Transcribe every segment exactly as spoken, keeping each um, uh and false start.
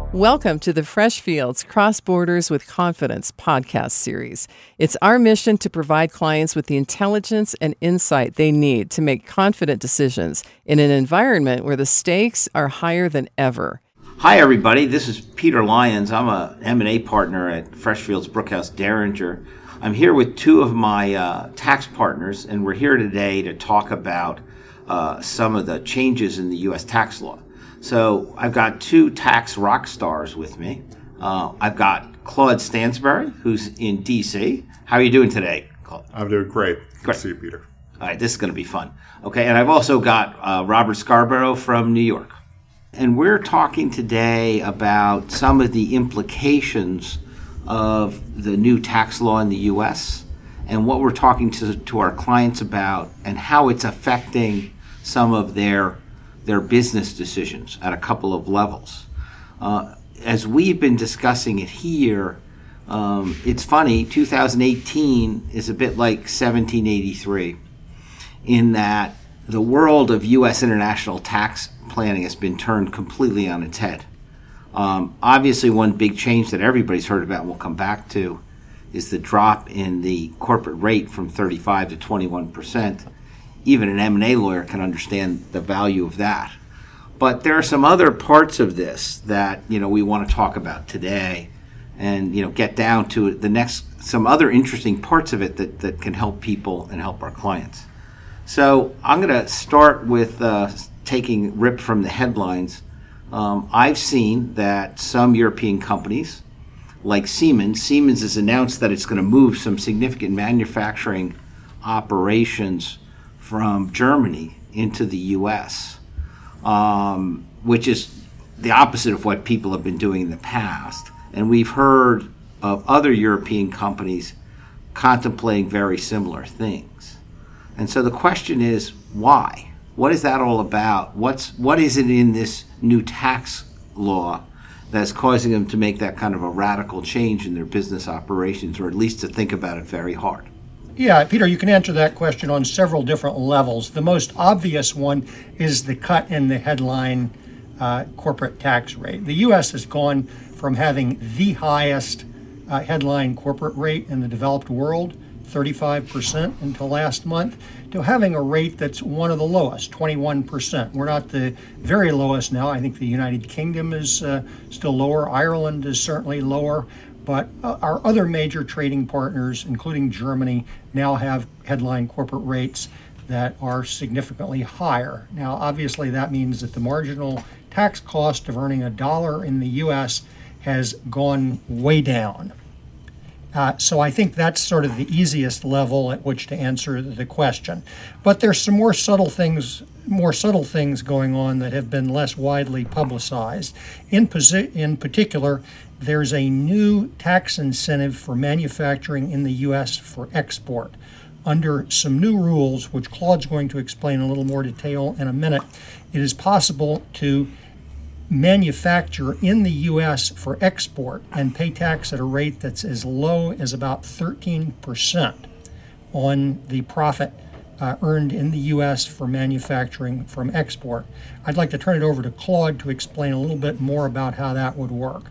Welcome to the Fresh Fields Cross Borders with Confidence podcast series. It's our mission to provide clients with the intelligence and insight they need to make confident decisions in an environment where the stakes are higher than ever. Hi, everybody. This is Peter Lyons. I'm a M and A partner at Freshfields Brookhouse Derringer. I'm here with two of my uh, tax partners, and we're here today to talk about uh, some of the changes in the U S tax law. So I've got two tax rock stars with me. Uh, I've got Claude Stansbury, who's in D C. How are you doing today, Claude? I'm doing great. Good Great. to see you, Peter. All right, this is going to be fun. Okay, and I've also got uh, Robert Scarborough from New York. And we're talking today about some of the implications of the new tax law in the U S and what we're talking to, to our clients about and how it's affecting some of their their business decisions at a couple of levels. Uh, as we've been discussing it here, um, it's funny, two thousand eighteen is a bit like seventeen eighty-three in that the world of U S international tax planning has been turned completely on its head. Um, obviously, one big change that everybody's heard about and we'll come back to is the drop in the corporate rate from thirty-five to twenty-one percent. Even an M and A lawyer can understand the value of that. But there are some other parts of this that, you know, we want to talk about today and, you know, get down to the next, some other interesting parts of it that, that can help people and help our clients. So I'm going to start with uh, taking rip from the headlines. Um, I've seen that some European companies, like Siemens, Siemens has announced that it's going to move some significant manufacturing operations from Germany into the U S, um, which is the opposite of what people have been doing in the past. And we've heard of other European companies contemplating very similar things. And so the question is, why? What is that all about? What's what is it in this new tax law that's causing them to make that kind of a radical change in their business operations, or at least to think about it very hard? Yeah, Peter, you can answer that question on several different levels. The most obvious one is the cut in the headline uh, corporate tax rate. The U S has gone from having the highest uh, headline corporate rate in the developed world, thirty-five percent until last month, to having a rate that's one of the lowest, twenty-one percent. We're not the very lowest now. I think the United Kingdom is uh, still lower. Ireland is certainly lower. But uh, our other major trading partners, including Germany, now have headline corporate rates that are significantly higher. Now, obviously, that means that the marginal tax cost of earning a dollar in the U S has gone way down. Uh, so I think that's sort of the easiest level at which to answer the question. But there's some more subtle things, more subtle things going on that have been less widely publicized. In, posi- in particular, there's a new tax incentive for manufacturing in the U S for export. Under some new rules, which Claude's going to explain in a little more detail in a minute, it is possible to manufacture in the U S for export and pay tax at a rate that's as low as about thirteen percent on the profit uh, earned in the U S for manufacturing from export. I'd like to turn it over to Claude to explain a little bit more about how that would work.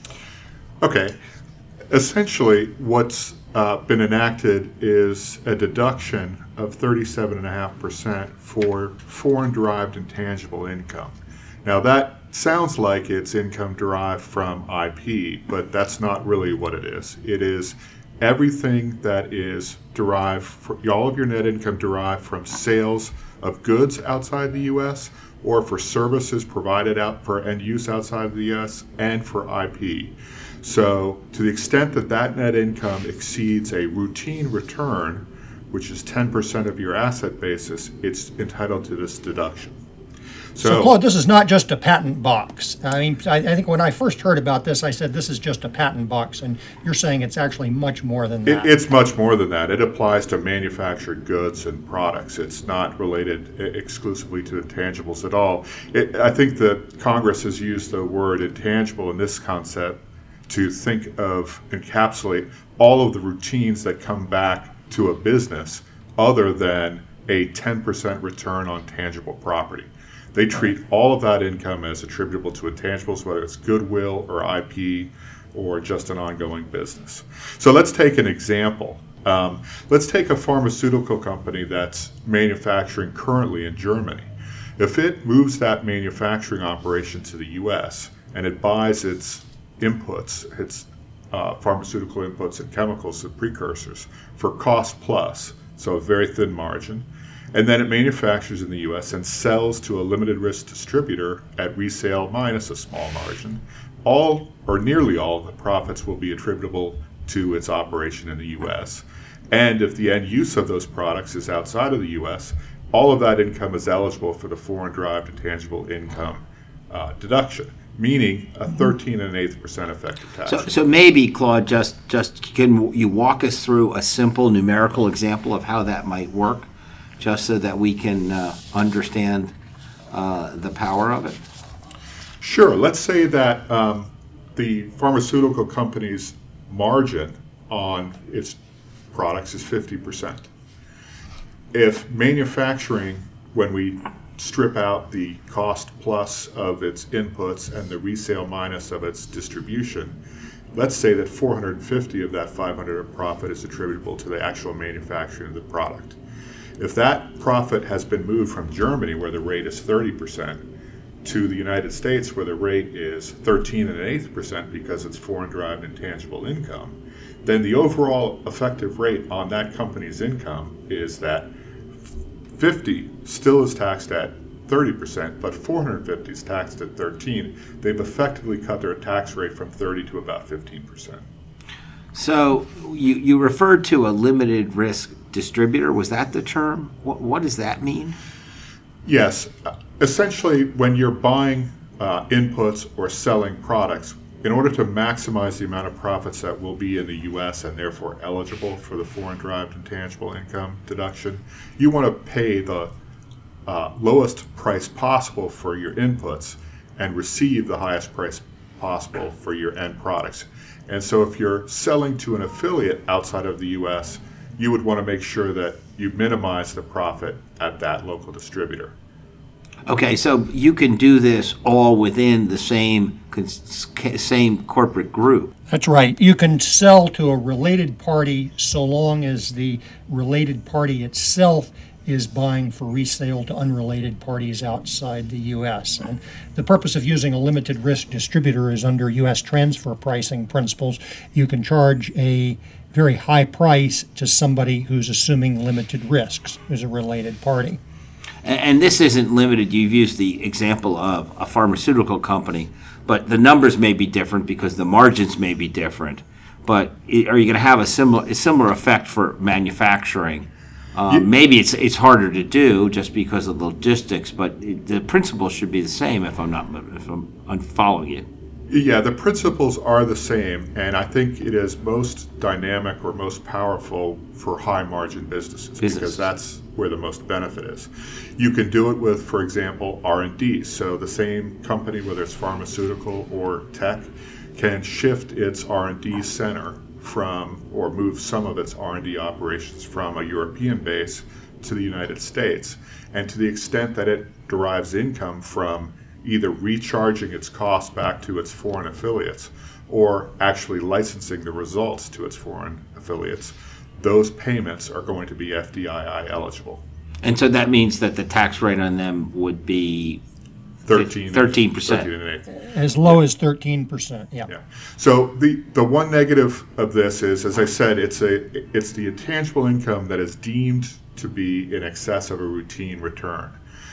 Okay. Essentially, what's uh, been enacted is a deduction of thirty-seven point five percent for foreign-derived intangible income. Now, that sounds like it's income derived from I P, but that's not really what it is. It is everything that is derived, for, all of your net income derived from sales of goods outside the U S or for services provided out for end use outside the U S and for I P. So to the extent that that net income exceeds a routine return, which is ten percent of your asset basis, it's entitled to this deduction. So, So, Claude, this is not just a patent box. I mean, I, I think when I first heard about this, I said this is just a patent box, and you're saying it's actually much more than that. It, it's much more than that. It applies to manufactured goods and products. It's not related exclusively to intangibles at all. It, I think that Congress has used the word intangible in this concept to think of, encapsulate all of the routines that come back to a business other than a ten percent return on tangible property. They treat all of that income as attributable to intangibles, whether it's goodwill or I P or just an ongoing business. So let's take an example. Um, let's take a pharmaceutical company that's manufacturing currently in Germany. If it moves that manufacturing operation to the U S and it buys its inputs, its uh, pharmaceutical inputs and chemicals and precursors for cost plus, so a very thin margin, and then it manufactures in the U S and sells to a limited risk distributor at resale minus a small margin, all or nearly all of the profits will be attributable to its operation in the U S. And if the end use of those products is outside of the U S, all of that income is eligible for the foreign-derived intangible income uh, deduction, meaning a thirteen and an eighth percent effective tax So, rate. so maybe, Claude, just, just can you walk us through a simple numerical example of how that might work, just so that we can uh, understand uh, the power of it? Sure. Let's say that um, the pharmaceutical company's margin on its products is fifty percent. If manufacturing, when we strip out the cost plus of its inputs and the resale minus of its distribution, let's say that four hundred fifty of that five hundred of profit is attributable to the actual manufacturing of the product. If that profit has been moved from Germany, where the rate is thirty percent, to the United States, where the rate is thirteen and an eighth percent because it's foreign-derived intangible income, then the overall effective rate on that company's income is that fifty still is taxed at thirty percent, but four hundred fifty is taxed at thirteen. They've effectively cut their tax rate from thirty to about fifteen percent. So you, you referred to a limited risk distributor. Was that the term? What, what does that mean? Yes. Essentially, when you're buying uh, inputs or selling products, in order to maximize the amount of profits that will be in the U S and therefore eligible for the foreign-derived intangible income deduction, you want to pay the uh, lowest price possible for your inputs and receive the highest price possible for your end products. And so if you're selling to an affiliate outside of the U S, you would want to make sure that you minimize the profit at that local distributor. Okay, so you can do this all within the same same corporate group. That's right. You can sell to a related party so long as the related party itself is buying for resale to unrelated parties outside the U S. And the purpose of using a limited risk distributor is under U S transfer pricing principles. You can charge a very high price to somebody who's assuming limited risks, who's a related party. And this isn't limited. You've used the example of a pharmaceutical company, but the numbers may be different because the margins may be different. But are you going to have a similar a similar effect for manufacturing? Um, yeah. Maybe it's it's harder to do just because of the logistics, but it, the principle should be the same. If I'm not if I'm, I'm following it. Yeah, the principles are the same, and I think it is most dynamic or most powerful for high margin businesses, Business. because that's where the most benefit is. You can do it with, for example, R and D. So the same company, whether it's pharmaceutical or tech, can shift its R and D center from, or move some of its R and D operations from a European base to the United States. And to the extent that it derives income from either recharging its costs back to its foreign affiliates or actually licensing the results to its foreign affiliates, those payments are going to be F D I I eligible. And so that means that the tax rate on them would be thirteen percent. thirteen and eight. As low as thirteen percent, yeah. Yeah. So the, the one negative of this is, as I said, it's a it's the intangible income that is deemed to be in excess of a routine return.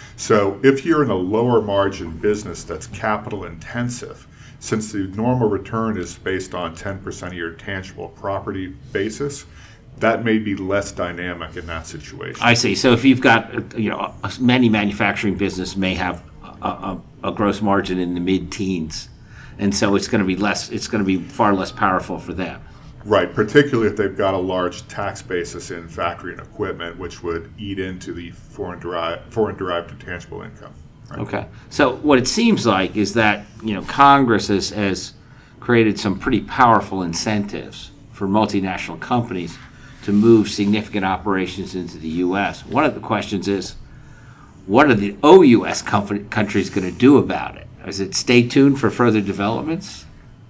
So if you're in a lower margin business that's capital intensive, since the normal return is based on ten percent of your tangible property basis, that may be less dynamic in that situation. I see. So if you've got, you know, many manufacturing business may have a, a, a gross margin in the mid-teens, and so it's going to be less. It's going to be far less powerful for them. Right, particularly if they've got a large tax basis in factory and equipment, which would eat into the foreign derived foreign derived intangible income. Right? Okay. So what it seems like is that, you know, Congress has, has created some pretty powerful incentives for multinational companies to move significant operations into the U S. One of the questions is, what are the O U S com- countries going to do about it? Is it stay tuned for further developments?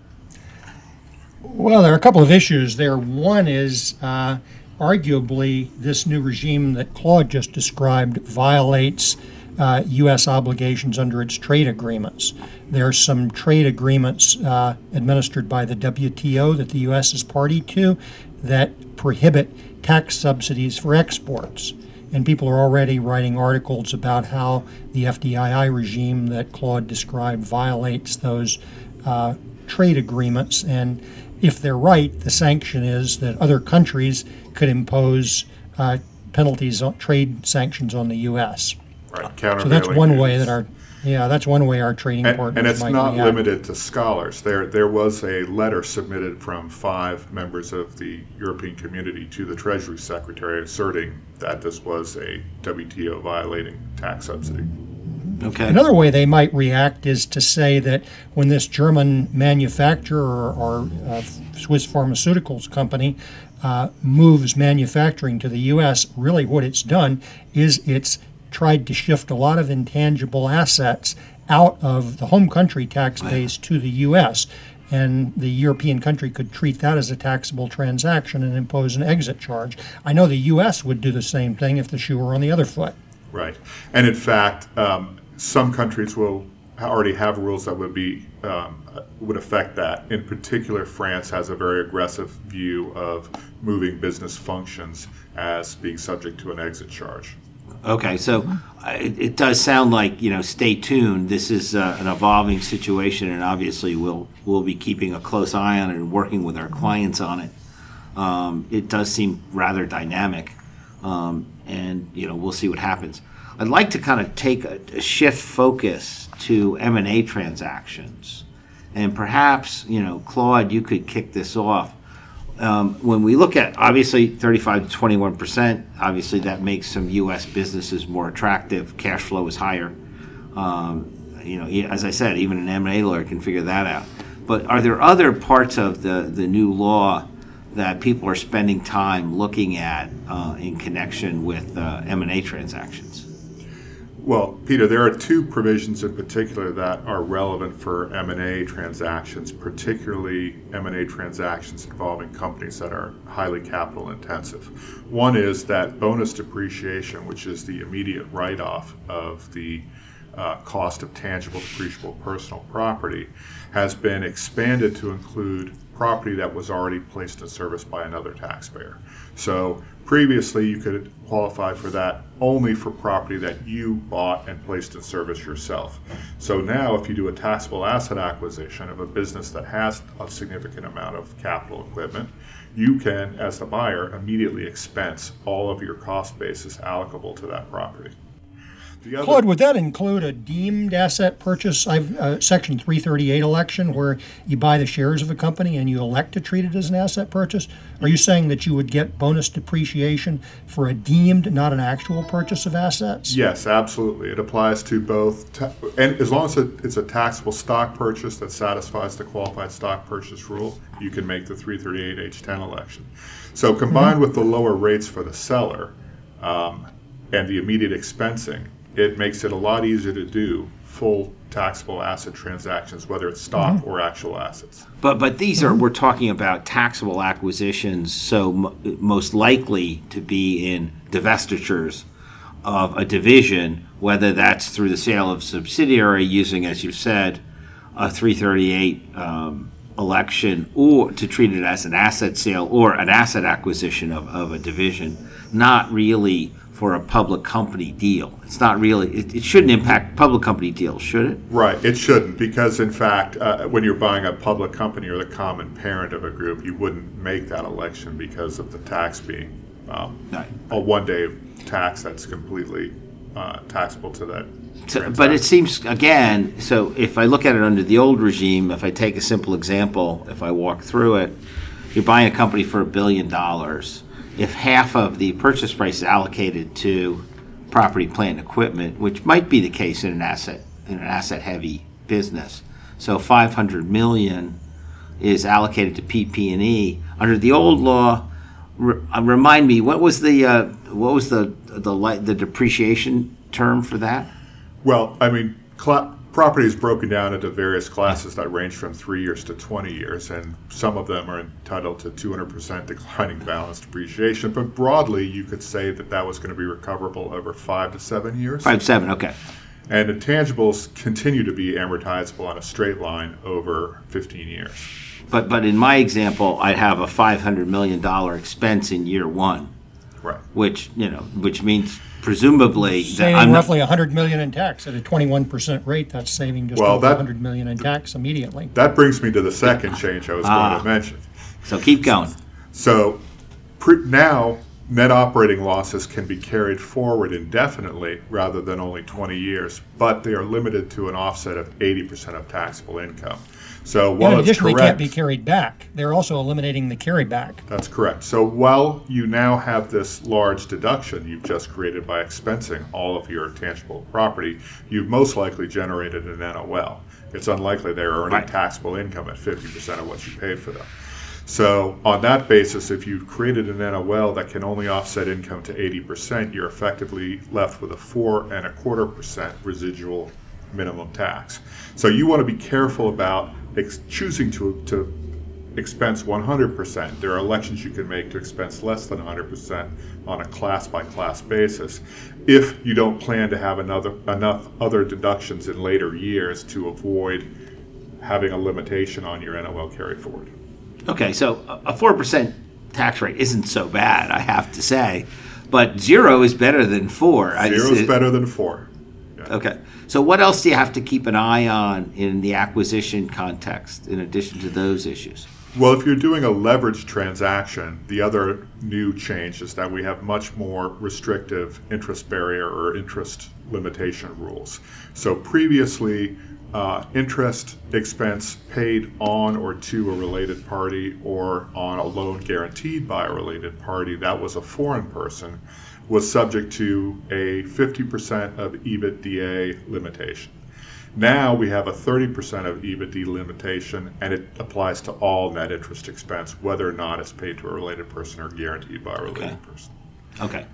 Well, there are a couple of issues there. One is uh, arguably this new regime that Claude just described violates uh, U S obligations under its trade agreements. There are some trade agreements uh, administered by the W T O that the U S is party to that prohibit tax subsidies for exports. And people are already writing articles about how the F D I I regime that Claude described violates those uh, trade agreements. And if they're right, the sanction is that other countries could impose uh, penalties, on, trade sanctions on the U S. Right. So that's one way that our, yeah, that's one way our trading And, partners and it's might not react. limited to scholars. There, there was a letter submitted from five members of the European community to the Treasury Secretary asserting that this was a W T O violating tax subsidy. Okay. Another way they might react is to say that when this German manufacturer or, or uh, Swiss pharmaceuticals company uh, moves manufacturing to the U S, really what it's done is it's tried to shift a lot of intangible assets out of the home country tax base to the U S. And the European country could treat that as a taxable transaction and impose an exit charge. I know the U S would do the same thing if the shoe were on the other foot. Right. And in fact, um, some countries will already have rules that would be um, would affect that. In particular, France has a very aggressive view of moving business functions as being subject to an exit charge. Okay, so uh, it, it does sound like, you know, stay tuned. This is uh, an evolving situation, and obviously we'll we'll be keeping a close eye on it and working with our clients on it. Um, it does seem rather dynamic, um, and you know, we'll see what happens. I'd like to kind of take a, a shift focus to M and A transactions, and perhaps, you know, Claude, you could kick this off. Um, when we look at, obviously, thirty-five to twenty-one percent, obviously that makes some U S businesses more attractive. Cash flow is higher. Um, you know, e- as I said, even an M and A lawyer can figure that out. But are there other parts of the, the new law that people are spending time looking at uh, in connection with uh, M and A transactions? Well, Peter, there are two provisions in particular that are relevant for M and A transactions, particularly M and A transactions involving companies that are highly capital intensive. One is that bonus depreciation, which is the immediate write-off of the uh, cost of tangible depreciable personal property, has been expanded to include property that was already placed in service by another taxpayer. So previously, you could qualify for that only for property that you bought and placed in service yourself. So now, if you do a taxable asset acquisition of a business that has a significant amount of capital equipment, you can, as the buyer, immediately expense all of your cost basis allocable to that property. The other- Claude, would that include a deemed asset purchase, I've, uh, Section three thirty-eight election, where you buy the shares of a company and you elect to treat it as an asset purchase? Are you saying that you would get bonus depreciation for a deemed, not an actual purchase of assets? Yes, absolutely. It applies to both, ta- and as long as it- it's a taxable stock purchase that satisfies the qualified stock purchase rule, you can make the three thirty-eight H ten election. So combined mm-hmm. with the lower rates for the seller um, and the immediate expensing, it makes it a lot easier to do full taxable asset transactions, whether it's stock mm-hmm. or actual assets. But but these are, we're talking about taxable acquisitions, so m- most likely to be in divestitures of a division, whether that's through the sale of subsidiary using, as you said, a three thirty-eight um, election, or to treat it as an asset sale or an asset acquisition of, of a division, not really for a public company deal. It's not really, it, it shouldn't impact public company deals, should it? Right, it shouldn't, because in fact, uh, when you're buying a public company or the common parent of a group, you wouldn't make that election because of the tax being um, Right. a one-day tax that's completely uh, taxable to that. So, but it seems, again, so if I look at it under the old regime, if I take a simple example, if I walk through it, you're buying a company for a billion dollars. If half of the purchase price is allocated to property, plant, and equipment, which might be the case in an asset in an asset-heavy business, so five hundred million dollars is allocated to P P and E. Under the old law, re- uh, remind me, what was the uh, what was the the li- the depreciation term for that? Well, I mean, cl- property is broken down into various classes that range from three years to twenty years, and some of them are entitled to two hundred percent declining balance depreciation. But broadly, you could say that that was going to be recoverable over five to seven years. Five seven, okay. And intangibles continue to be amortizable on a straight line over fifteen years. But but in my example, I'd have a five hundred million dollar expense in year one, Right. which you know, which means presumably that Saving I'm not- roughly one hundred million in tax at a twenty-one percent rate, that's saving just Well, over that- one hundred million in tax immediately. That brings me to the second change I was Ah. going to mention. So keep going. So pre- now net operating losses can be carried forward indefinitely rather than only twenty years, but they are limited to an offset of eighty percent of taxable income. So while In it's addition, they correct, can't be carried back. They're also eliminating the carryback. that's correct. So while you now have this large deduction you've just created by expensing all of your tangible property, you've most likely generated an N O L. It's unlikely they're earning Right. taxable income at fifty percent of what you paid for them. So on that basis, if you've created an N O L that can only offset income to eighty percent, you're effectively left with a four and a quarter percent residual minimum tax. So you want to be careful about ex- choosing to, to expense one hundred percent. There are elections you can make to expense less than one hundred percent on a class-by-class basis if you don't plan to have another enough other deductions in later years to avoid having a limitation on your N O L carry forward. Okay, so a four percent tax rate isn't so bad, I have to say, but zero is better than four. I- Zero is better than four. Okay, so what else do you have to keep an eye on in the acquisition context in addition to those issues? Well, if you're doing a leveraged transaction, the other new change is that we have much more restrictive interest barrier or interest limitation rules. So previously, uh, interest expense paid on or to a related party or on a loan guaranteed by a related party that was a foreign person was subject to a fifty percent of EBITDA limitation. Now we have a thirty percent of EBITDA limitation, and it applies to all net interest expense, whether or not it's paid to a related person or guaranteed by a related Okay. person. Okay,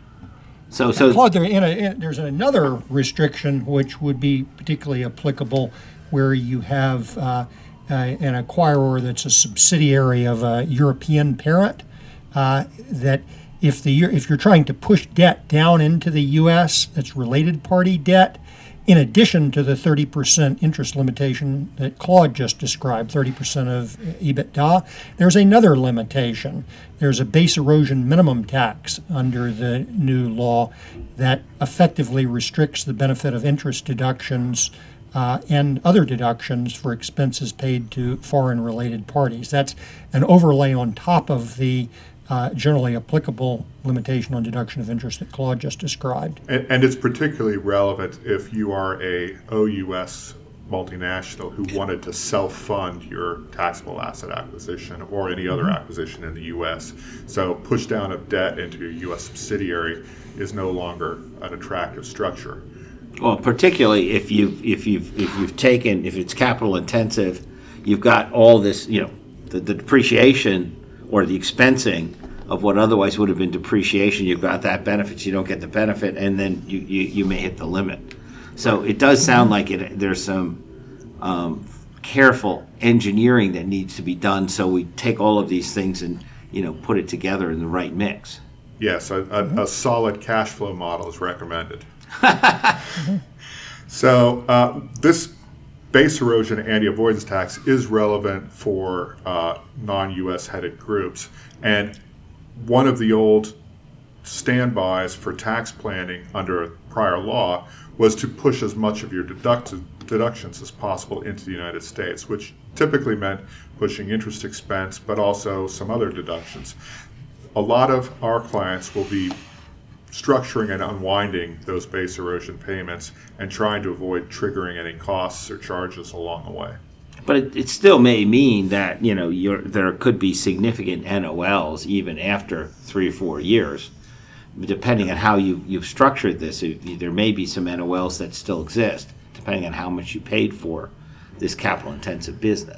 so so Claude, there, in a, in, there's another restriction which would be particularly applicable where you have uh, uh, an acquirer that's a subsidiary of a European parent, uh, that if the if you're trying to push debt down into the U S that's related party debt, in addition to the thirty percent interest limitation that Claude just described, thirty percent of EBITDA, there's another limitation. There's a base erosion minimum tax under the new law that effectively restricts the benefit of interest deductions uh, and other deductions for expenses paid to foreign related parties. That's an overlay on top of the Uh, generally applicable limitation on deduction of interest that Claude just described. And, and it's particularly relevant if you are a O U S multinational who wanted to self-fund your taxable asset acquisition or any other Mm-hmm. acquisition in the U S. So push down of debt into your U S subsidiary is no longer an attractive structure. well, particularly if you if you've if you've taken if it's capital intensive, you've got all this, you know, the, the depreciation or the expensing of what otherwise would have been depreciation. You've got that benefit, you don't get the benefit, and then you, you, you may hit the limit. So it does sound like it. There's some um, careful engineering that needs to be done. So we take all of these things and you know put it together in the right mix. Yes, a, a, a solid cash flow model is recommended. So uh, this base erosion anti-avoidance tax is relevant for uh, non-U S headed groups. And one of the old standbys for tax planning under a prior law was to push as much of your deducted deductions as possible into the United States, which typically meant pushing interest expense, but also some other deductions. A lot of our clients will be structuring and unwinding those base erosion payments and trying to avoid triggering any costs or charges along the way. But it, it still may mean that you know you're, there could be significant N O Ls even after three or four years, depending on how you, you've structured this. It, there may be some N O Ls that still exist, depending on how much you paid for this capital-intensive business.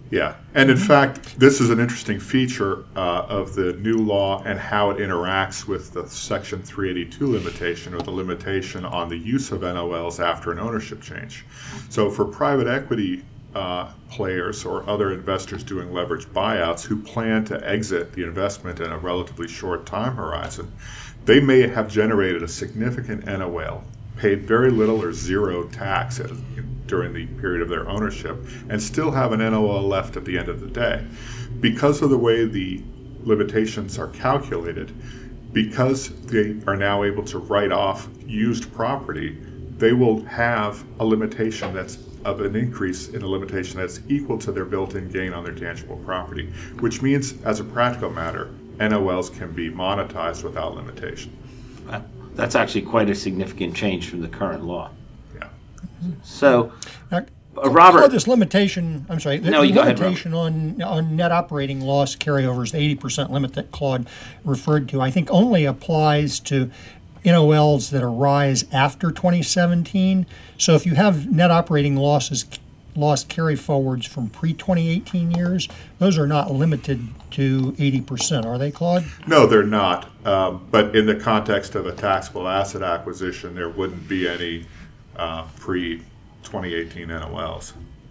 Yeah, and in fact, this is an interesting feature uh, of the new law and how it interacts with the Section three eighty-two limitation, or the limitation on the use of N O Ls after an ownership change. So for private equity uh, players or other investors doing leveraged buyouts who plan to exit the investment in a relatively short time horizon, they may have generated a significant N O L, paid very little or zero tax at, during the period of their ownership, and still have an N O L left at the end of the day. Because of the way the limitations are calculated, because they are now able to write off used property, they will have a limitation that's of an increase in a limitation that's equal to their built-in gain on their tangible property, which means, as a practical matter, N O Ls can be monetized without limitation. That's actually quite a significant change from the current law. Yeah. So, Now, uh, Robert, Claude, this limitation, I'm sorry, the, No, the you go ahead, limitation on, on net operating loss carryovers, the eighty percent limit that Claude referred to, I think only applies to N O Ls that arise after twenty seventeen. So if you have net operating losses, loss carry forwards from pre twenty eighteen years, those are not limited to eighty percent, are they, Claude? No, they're not. Um, but in the context of a taxable asset acquisition, there wouldn't be any uh, pre twenty eighteen N O Ls.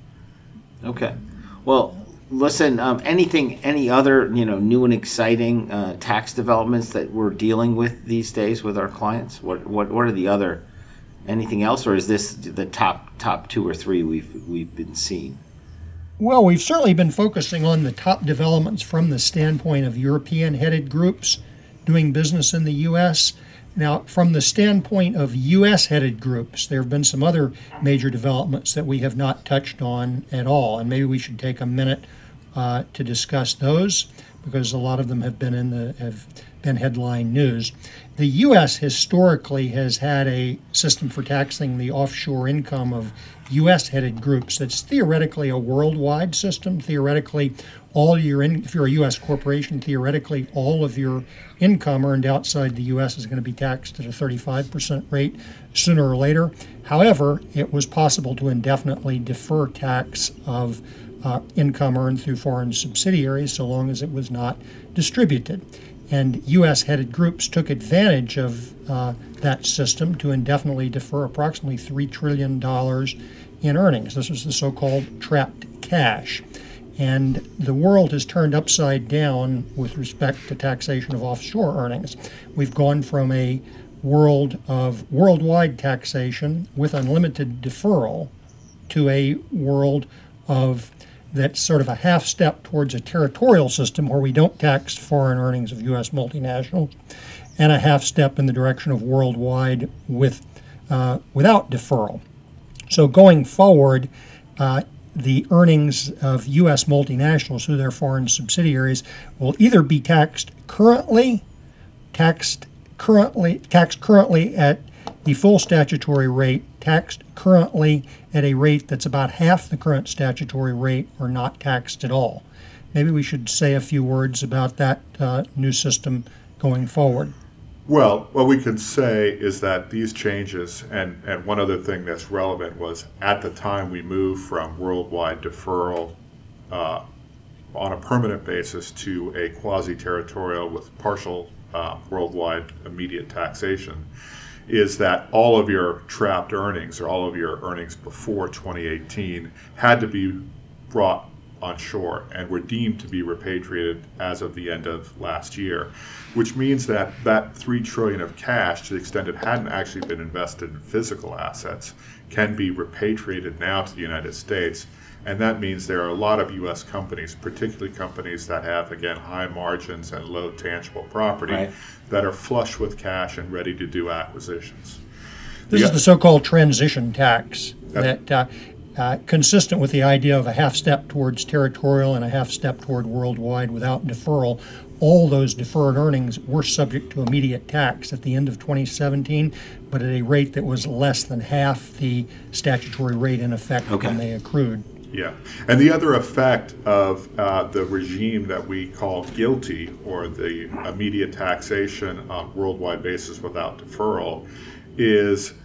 okay. Well, listen, um, anything, any other, you know, new and exciting uh, tax developments that we're dealing with these days with our clients? What, what, what are the other, anything else, or is this the top, top two or three we've, we've been seeing? Well, we've certainly been focusing on the top developments from the standpoint of European-headed groups doing business in the U S. Now, from the standpoint of U S-headed groups, there have been some other major developments that we have not touched on at all, and maybe we should take a minute uh, to discuss those, because a lot of them have been in the have been headline news. The U S historically has had a system for taxing the offshore income of U S-headed groups that's theoretically a worldwide system. Theoretically, all your in, if you're a U S corporation, theoretically all of your income earned outside the U S is going to be taxed at a thirty-five percent rate sooner or later. However, it was possible to indefinitely defer tax of uh, income earned through foreign subsidiaries so long as it was not distributed. And U S-headed groups took advantage of uh, that system to indefinitely defer approximately three trillion dollars in earnings. This was the so-called trapped cash. And the world has turned upside down with respect to taxation of offshore earnings. We've gone from a world of worldwide taxation with unlimited deferral to a world of that's sort of a half step towards a territorial system where we don't tax foreign earnings of U S multinationals, and a half step in the direction of worldwide with uh, without deferral. So going forward, uh, the earnings of U S multinationals through their foreign subsidiaries will either be taxed currently, taxed currently, taxed currently at the full statutory rate, taxed currently at a rate that's about half the current statutory rate, or not taxed at all. Maybe we should say a few words about that uh, new system going forward. Well, what we can say is that these changes, and, and one other thing that's relevant was at the time we moved from worldwide deferral uh, on a permanent basis to a quasi-territorial with partial uh, worldwide immediate taxation, is that all of your trapped earnings, or all of your earnings before twenty eighteen, had to be brought on shore and were deemed to be repatriated as of the end of last year, which means that that three trillion dollars of cash, to the extent it hadn't actually been invested in physical assets, can be repatriated now to the United States. And that means there are a lot of U S companies, particularly companies that have, again, high margins and low tangible property, Right. that are flush with cash and ready to do acquisitions. This Yeah. is the so-called transition tax That- that, uh, uh, consistent with the idea of a half step towards territorial and a half step toward worldwide without deferral. All those deferred earnings were subject to immediate tax at the end of twenty seventeen, but at a rate that was less than half the statutory rate in effect Okay. when they accrued. Yeah, and the other effect of uh, the regime that we call GILTI, or the immediate taxation on a worldwide basis without deferral, is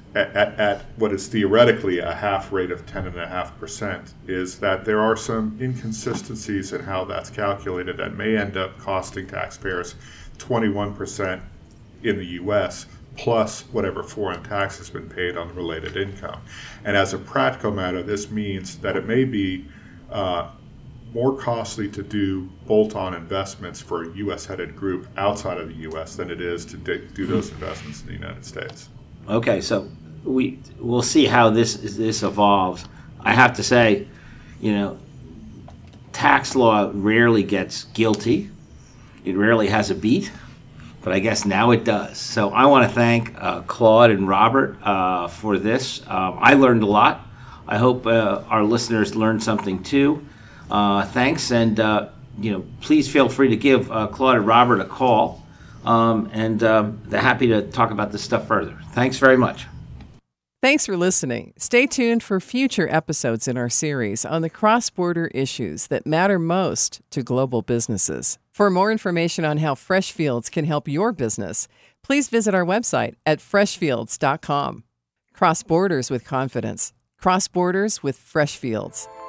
at, at, at what is theoretically a half rate of ten point five percent is that there are some inconsistencies in how that's calculated that may end up costing taxpayers twenty-one percent in the U S plus whatever foreign tax has been paid on the related income. And as a practical matter, this means that it may be uh, more costly to do bolt-on investments for a U S-headed group outside of the U S than it is to do those investments in the United States. Okay, so we we'll see how this this evolves. I have to say, you know, tax law rarely gets guilty. It rarely has a beat, but I guess now it does. So I want to thank uh, Claude and Robert uh, for this. Um, I learned a lot. I hope uh, our listeners learned something too. Uh, thanks, and uh, you know, please feel free to give uh, Claude and Robert a call, um, and um, they're happy to talk about this stuff further. Thanks very much. Thanks for listening. Stay tuned for future episodes in our series on the cross-border issues that matter most to global businesses. For more information on how Freshfields can help your business, please visit our website at freshfields dot com. Cross borders with confidence. Cross borders with Freshfields.